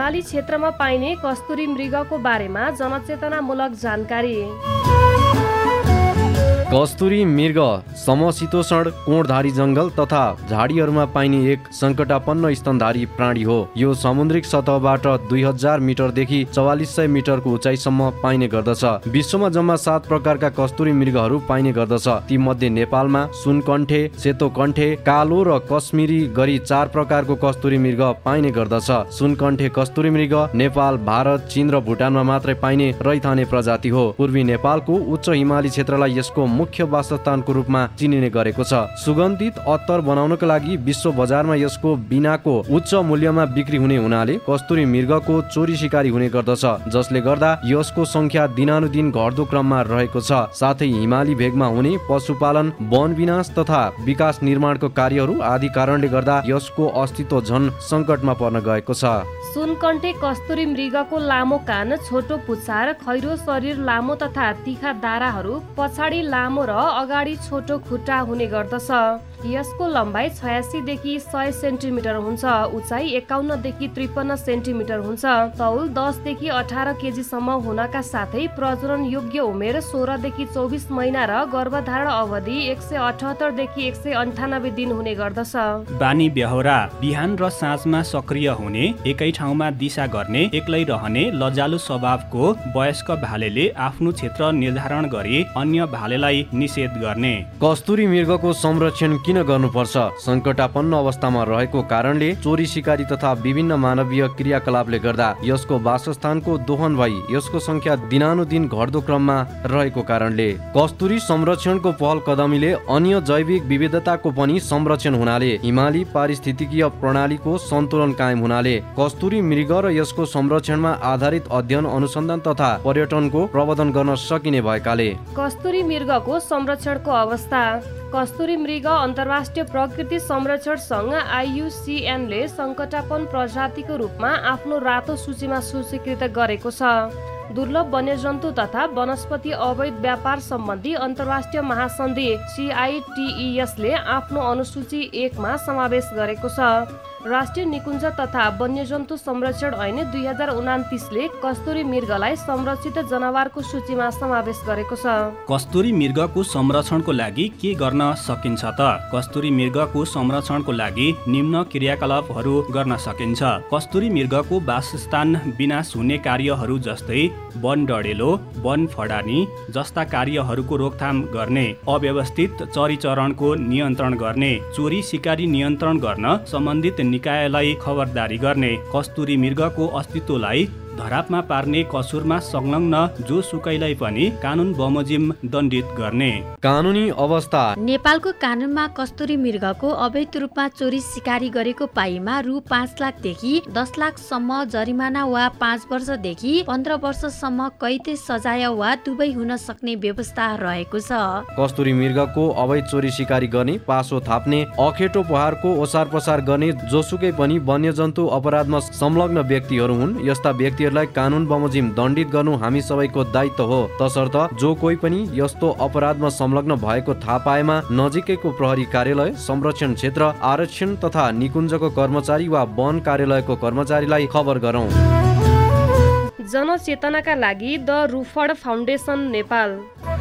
हिमाली क्षेत्रमा पाइने कस्तुरी मृगको बारेमा जनचेतनामूलक जानकारी। कस्तुरी मृग समशीतोष्ण कोणधारी जङ्गल तथा झाडीहरूमा पाइने एक सङ्कटापन्न स्तनधारी प्राणी हो। यो समुद्रिक सतहबाट 2000 मिटरदेखि 4400 मिटरको उचाइसम्म पाइने गर्दछ। विश्वमा जम्मा 7 प्रकारका कस्तुरी मृगहरू पाइने गर्दछ। ती मध्ये नेपालमा सुनकण्ठे, सेतोकण्ठे, कालो र कश्मीरी गरी 4 प्रकारको कस्तुरी मृग पाइने गर्दछ। सुनकण्ठे कस्तुरी मृग नेपाल, भारत, चीन र भुटानमा मात्रै पाइने रैथाने प्रजाति हो। पूर्वी नेपालको उच्च हिमाली क्षेत्रलाई यसको मुख्य वासस्थानको रूपमा चिनिने गरेको छ। सुगन्धित अत्तर बनाउनका लागि विश्व बजारमा यसको बिनाको उच्च मूल्यमा बिक्री हुने हुनाले कस्तुरी मृगको चोरी शिकारी हुने गर्दछ, जसले गर्दा यसको संख्या दिनानुदिन घट्दो क्रममा रहेको छ। साथै हिमाली भेगमा हुने पशुपालन, वन विनाश तथा विकास निर्माणको कार्यहरू आदि कारणले गर्दा यसको अस्तित्व झन सङ्कटमा पर्न गएको छ। सुनकण्ठे कस्तुरी मृगको लामो कान, छोटो पुच्छार, खैरो शरीर, लामो तथा तीखा दाराहरू, पछाडि लामो र अगाडि छोटो खुट्टा हुने गर्दछ। यसको लम्बाइ 86 देखि 100 सेन्टिमिटर हुन्छ, उचाइ 51 देखि 53 सेन्टिमिटर हुन्छ, तौल 10 देखि 18 केजीसम्म हुनका साथै प्रजनन योग्य उमेर 16 देखि 24 महिना र गर्भधारण अवधि 178 देखि 198 दिन हुने गर्दछ। बानी बेहोरा, बिहान र साँझमा सक्रिय हुने, एकै ठाउँमा दिशा गर्ने, एक्लै रहने, लजालु स्वभावको वयस्क भालेले आफ्नो क्षेत्र निर्धारण गरी अन्य भालेलाई निषेध गर्ने। कस्तुरी मृगको संरक्षण किन गर्नुपर्छ? सङ्कटापन्न अवस्थामा रहेको कारणले, चोरी शिकारी तथा विभिन्न मानवीय क्रियाकलापले गर्दा यसको वासस्थानको दोहन भई यसको संख्या दिनानुदिन घट्दो क्रममा रहेको कारणले। कस्तुरी संरक्षणको पहल कदमीले अन्य जैविक विविधताको पनि संरक्षण हुनाले, हिमाली पारिस्थितिकीय प्रणालीको सन्तुलन कायम हुनाले, कस्तुरी मृग र यसको संरक्षणमा आधारित अध्ययन, अनुसन्धान तथा पर्यटनको प्रवर्धन गर्न सकिने भएकाले। कस्तुरी मृगको संरक्षणको अवस्था। कस्तुरी मृग अन्तर्राष्ट्रिय प्रकृति संरक्षण सङ्घ IUCN ले सङ्कटापन्न प्रजातिको रूपमा आफ्नो रातो सूचीमा सूचीकृत गरेको छ। दुर्लभ वन्यजन्तु तथा वनस्पति अवैध व्यापार सम्बन्धी अन्तर्राष्ट्रिय महासन्धि CITES ले आफ्नो अनुसूची 1 मा समावेश गरेको छ। राष्ट्रिय निकुञ्ज तथा वन्यजन्तु संरक्षण ऐन 2029 ले कस्तुरी मृगलाई संरक्षित जनावरको सूचीमा समावेश गरेको छ। कस्तुरी मृगको संरक्षणको लागि के गर्न सकिन्छ त? कस्तुरी मृगको संरक्षणको लागि निम्न क्रियाकलापहरू गर्न सकिन्छ। कस्तुरी मृगको वासस्थान विनाश हुने कार्यहरू जस्तै वन डढेलो, वन फडानी जस्ता कार्यहरूको रोकथाम गर्ने, अव्यवस्थित चरीचरणको नियन्त्रण गर्ने, चोरी शिकारी नियन्त्रण गर्न सम्बन्धित निकायलाई खबरदारी गर्ने, कस्तुरी मृगको अस्तित्वलाई धरापमा पार्ने कसुरमा संलग्न जो सुकैलाई पनि कानुन बमोजिम दण्डित गर्ने। कानुनी अवस्था। नेपालको कानुनमा कस्तुरी मृगको अवैध रूपमा चोरी शिकारी गरेको पाइमा रु 5 लाखदेखि 10 लाखसम्म जरिमाना वा 5 वर्षदेखि 15 वर्षसम्म कैद सजाय वा दुवै हुन सक्ने व्यवस्था रहेको छ। कस्तुरी मृगको अवैध चोरी शिकारी गर्ने, पासो थाप्ने, अखेटो पहाडको ओसार पसार गर्ने जोसुकै पनि वन्यजन्तु अपराधमा संलग्न व्यक्तिहरू हुन्। यस्ता व्यक्ति कानुन बमोजिम दण्डित गर्नु हामी सबैको दायित्व हो। तसर्थ जो कोही पनि यस्तो अपराधमा संलग्न भएको थाहा पाएमा नजिकैको प्रहरी कार्यालय, संरक्षण क्षेत्र, आरक्षण तथा निकुञ्जको कर्मचारी वा वन कार्यालयको कर्मचारीलाई खबर गरौँ। जनचेतनाका लागि द रुफर्ड फाउन्डेसन नेपाल।